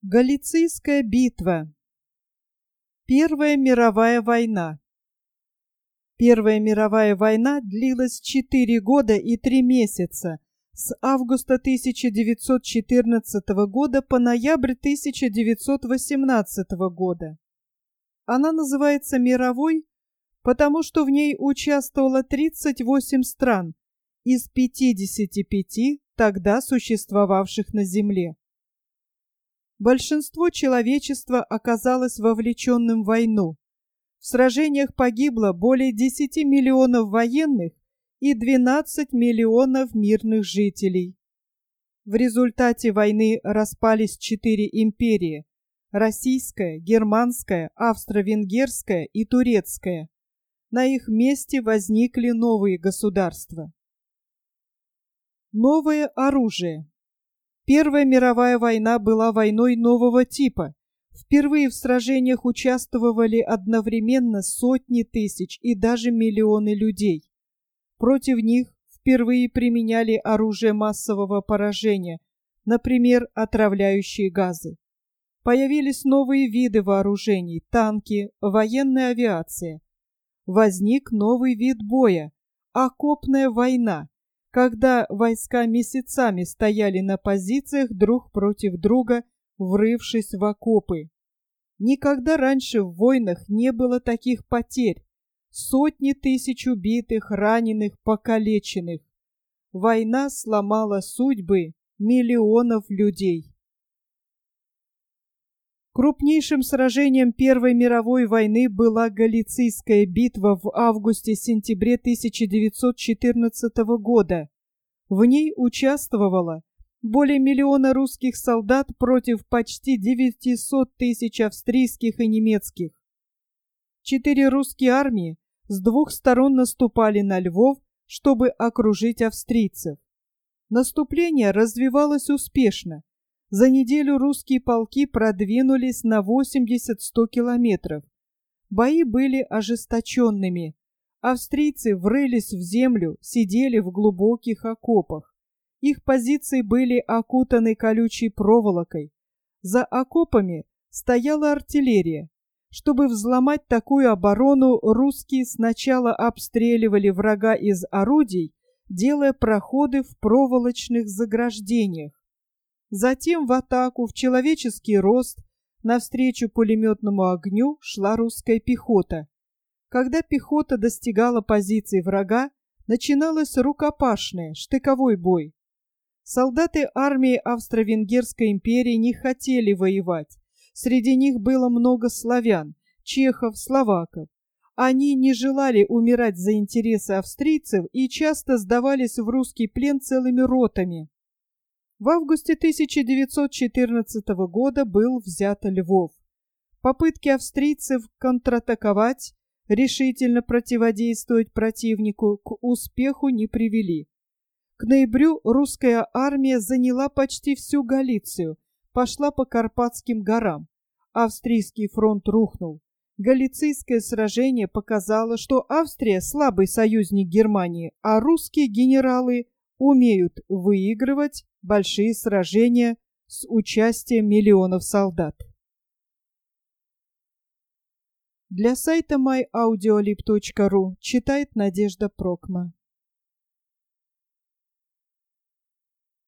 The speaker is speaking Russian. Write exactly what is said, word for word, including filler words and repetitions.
Галицийская битва. Первая мировая война. Первая мировая война длилась четыре года и три месяца, с августа тысяча девятьсот четырнадцатого года по ноябрь тысяча девятьсот восемнадцатого года. Она называется мировой, потому что в ней участвовало тридцать восемь стран из пятидесяти пяти тогда существовавших на Земле. Большинство человечества оказалось вовлеченным в войну. В сражениях погибло более десяти миллионов военных и двенадцати миллионов мирных жителей. В результате войны распались четыре империи – российская, германская, австро-венгерская и турецкая. На их месте возникли новые государства. Новое оружие. Первая мировая война была войной нового типа. Впервые в сражениях участвовали одновременно сотни тысяч и даже миллионы людей. Против них впервые применяли оружие массового поражения, например, отравляющие газы. Появились новые виды вооружений – танки, военная авиация. Возник новый вид боя – окопная война, когда войска месяцами стояли на позициях друг против друга, врывшись в окопы. Никогда раньше в войнах не было таких потерь. Сотни тысяч убитых, раненых, покалеченных. Война сломала судьбы миллионов людей. Крупнейшим сражением Первой мировой войны была Галицийская битва в августе-сентябре тысяча девятьсот четырнадцатого года. В ней участвовало более миллиона русских солдат против почти девятисот тысяч австрийских и немецких. Четыре русские армии с двух сторон наступали на Львов, чтобы окружить австрийцев. Наступление развивалось успешно. За неделю русские полки продвинулись на восемьдесят-сто километров. Бои были ожесточенными. Австрийцы врылись в землю, сидели в глубоких окопах. Их позиции были окутаны колючей проволокой. За окопами стояла артиллерия. Чтобы взломать такую оборону, русские сначала обстреливали врага из орудий, делая проходы в проволочных заграждениях. Затем в атаку в человеческий рост навстречу пулеметному огню шла русская пехота. Когда пехота достигала позиций врага, начиналось рукопашное, штыковой бой. Солдаты армии Австро-Венгерской империи не хотели воевать. Среди них было много славян, чехов, словаков. Они не желали умирать за интересы австрийцев и часто сдавались в русский плен целыми ротами. В августе тысяча девятьсот четырнадцатого года был взят Львов. Попытки австрийцев контратаковать, решительно противодействовать противнику, к успеху не привели. К ноябрю русская армия заняла почти всю Галицию, пошла по Карпатским горам. Австрийский фронт рухнул. Галицийское сражение показало, что Австрия слабый союзник Германии, а русские генералы умеют выигрывать большие сражения с участием миллионов солдат. Для сайта май аудиолиб точка ру читает Надежда Прокма.